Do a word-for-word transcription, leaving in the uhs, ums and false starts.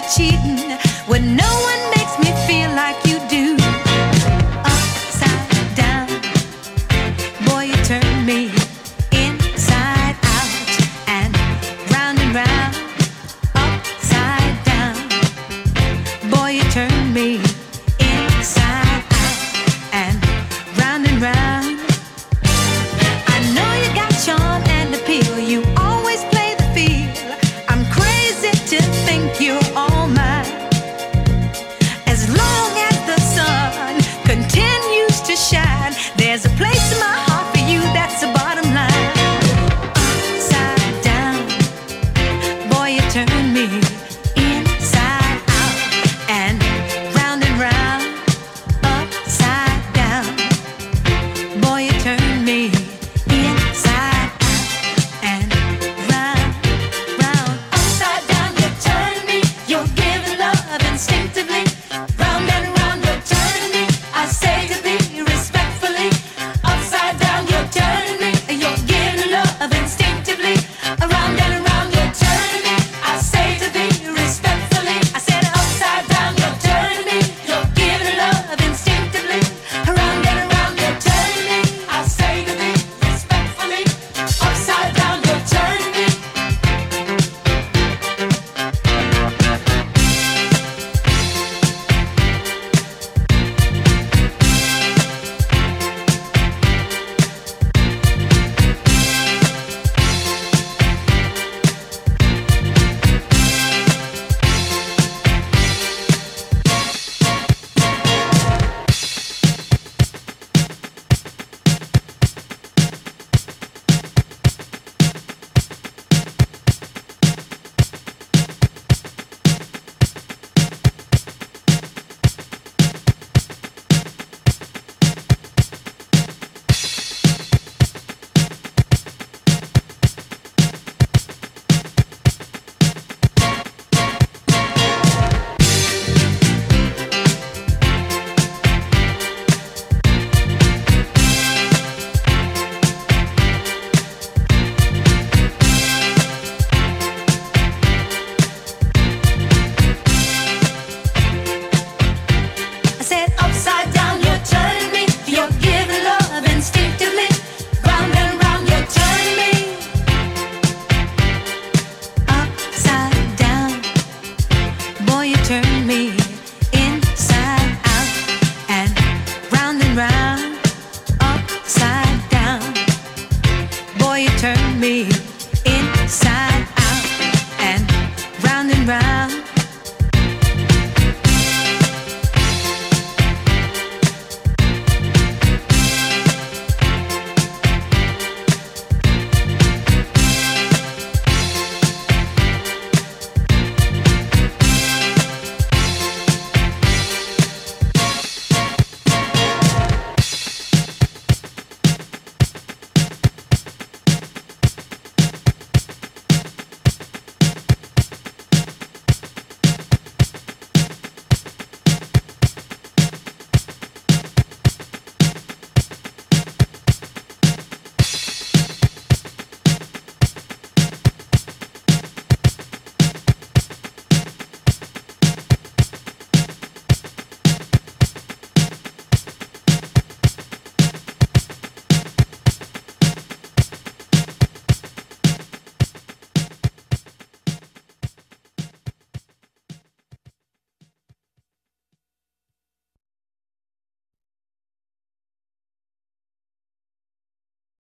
cheating when no one makes me feel like you do. Upside down, boy, you turn me inside out and round and round. Upside down, boy, you turn me inside out and round and round. I know you got charm and appeal. You always play the field. I'm crazy to think you're all mine. As long as the sun continues to shine, there's a place in my heart for you. That's the bottom line. Upside down, boy, you turn me inside out and round and round. Upside down, boy, you turn me inside out and round, round. Upside down, you turn me. You're giving love instinctively. Round and round, you're turning me. I say to thee respectfully. Upside down, you're turning me. You're giving love instinctively. Around and around, you're turning me. I say to thee respectfully. I said upside down, you're turning me. You're giving love instinctively. Around and around, you're turning me. I say to thee respectfully. Upside down, you're turning me. I said upside down, you're turning me. You're giving love instinctively. Round and round, you're turning me. Upside down, boy, you turn me inside out and round and round. Upside down, boy, you turn me inside out and round and round.